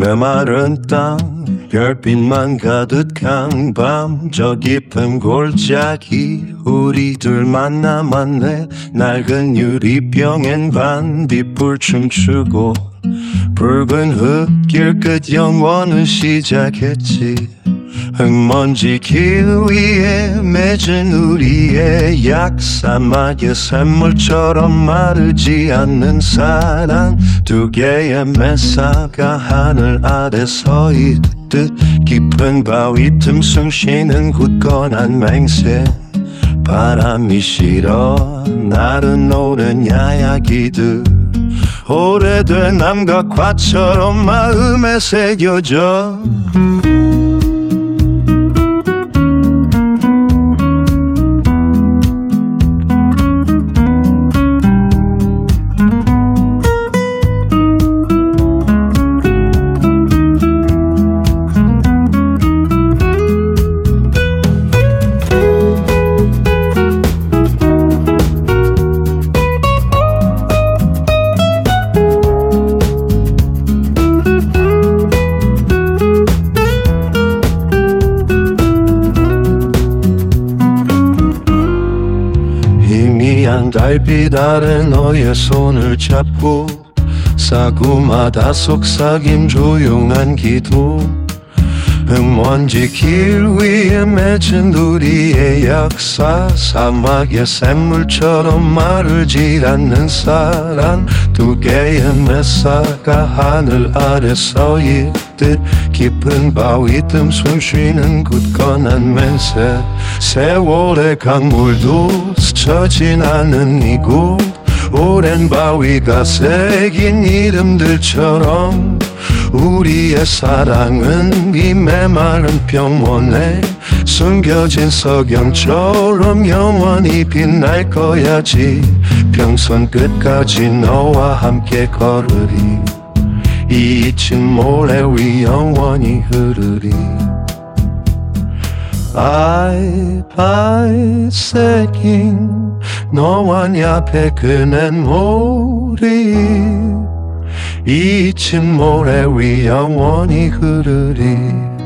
메마른 땅 별빛만 가득한 밤 저 깊은 골짜기 우리들만 남았네. 낡은 유리병엔 반딧불 춤추고 붉은 흙길 끝 영원은 시작했지. 흙먼지 길 위에 맺은 우리의 약사막의 샘물처럼 마르지 않는 사랑. 두 개의 메사가 하늘 아래 서 있듯 깊은 바위 틈 숨쉬는 굳건한 맹세. 바람이 실어 날은 오른 야야기들 오래된 남각화처럼 마음에 새겨져. 희미한 달빛 아래 너의 손을 잡고 사구마다 속삭임 조용한 기도. 흙먼지 길 위에 맺은 우리의 역사. 사막의 샘물처럼 마르지 않는 사랑. 두 개의 메사가 하늘 아래 서 있듯 깊은 바위 틈 숨쉬는 굳건한 맹세. 세월의 강물도 스쳐진 않은 이곳 오랜 바위가 새긴 이름들처럼 우리의 사랑은 이 메마른 평원에 숨겨진 석영처럼 영원히 빛날 거야지. 평선 끝까지 너와 함께 걸으리. 이 잊힌 모래 위 영원히 흐르리. 발새긴 너와 네 앞에 그낸 몰이 잊힌 모래 위 영원히 흐르리.